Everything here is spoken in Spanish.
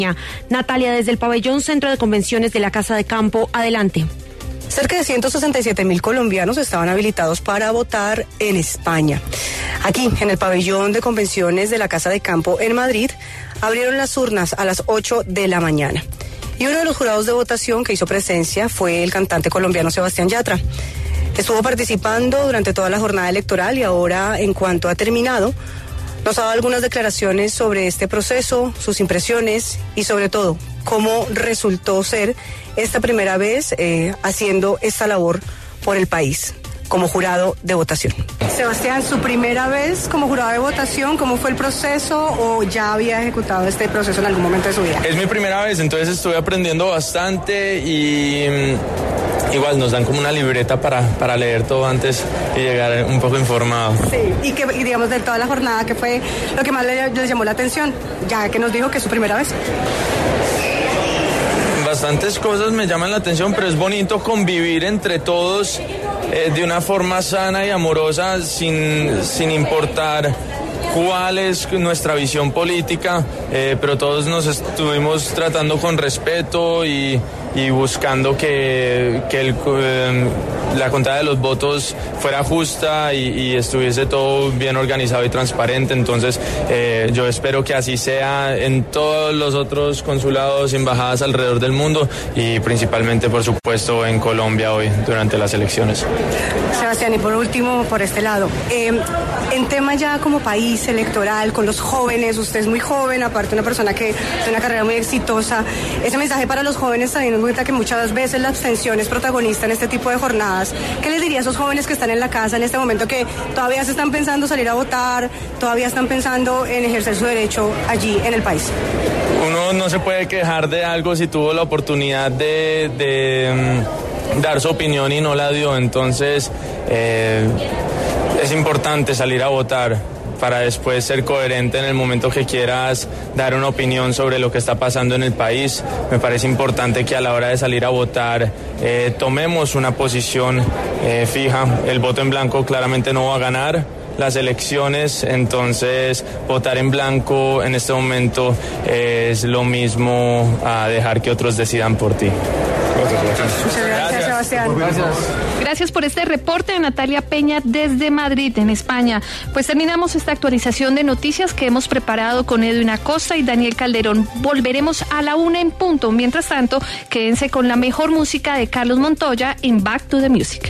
Natalia, desde el pabellón Centro de Convenciones de la Casa de Campo, adelante. Cerca de 167,000 colombianos estaban habilitados para votar en España. Aquí, en el pabellón de convenciones de la Casa de Campo en Madrid, abrieron las urnas a las 8 de la mañana. Y uno de los jurados de votación que hizo presencia fue el cantante colombiano Sebastián Yatra. Estuvo participando durante toda la jornada electoral y ahora, en cuanto ha terminado, nos ha dado algunas declaraciones sobre este proceso, sus impresiones y sobre todo cómo resultó ser esta primera vez haciendo esta labor por el país como jurado de votación. Sebastián, ¿su primera vez como jurado de votación? ¿Cómo fue el proceso o ya había ejecutado este proceso en algún momento de su vida? Es mi primera vez, entonces estuve aprendiendo bastante y igual nos dan como una libreta para leer todo antes y llegar un poco informado. Sí, y digamos de toda la jornada, ¿qué fue lo que más les llamó la atención? Ya que nos dijo que es su primera vez. Bastantes cosas me llaman la atención, pero es bonito convivir entre todos de una forma sana y amorosa sin importar cuál es nuestra visión política, pero todos nos estuvimos tratando con respeto y buscando que la contada de los votos fuera justa y estuviese todo bien organizado y transparente. Entonces yo espero que así sea en todos los otros consulados y embajadas alrededor del mundo y principalmente, por supuesto, en Colombia hoy durante las elecciones. Sebastián, y por último, por este lado, en tema ya como país electoral, con los jóvenes, usted es muy joven, aparte una persona que tiene una carrera muy exitosa, ese mensaje para los jóvenes, teniendo en cuenta que muchas veces la abstención es protagonista en este tipo de jornadas, ¿qué les diría a esos jóvenes que están en la casa en este momento, que todavía se están pensando salir a votar, todavía están pensando en ejercer su derecho allí en el país? Uno no se puede quejar de algo si tuvo la oportunidad de dar su opinión y no la dio, entonces es importante salir a votar para después ser coherente en el momento que quieras dar una opinión sobre lo que está pasando en el país. Me parece importante que a la hora de salir a votar tomemos una posición fija. El voto en blanco claramente no va a ganar las elecciones, entonces votar en blanco en este momento es lo mismo a dejar que otros decidan por ti. Muchas gracias, Sebastián. Gracias por este reporte de Natalia Peña desde Madrid, en España. Pues terminamos esta actualización de noticias que hemos preparado con Edwin Acosta y Daniel Calderón. Volveremos a la 1:00 p.m. Mientras tanto, quédense con la mejor música de Carlos Montoya en Back to the Music.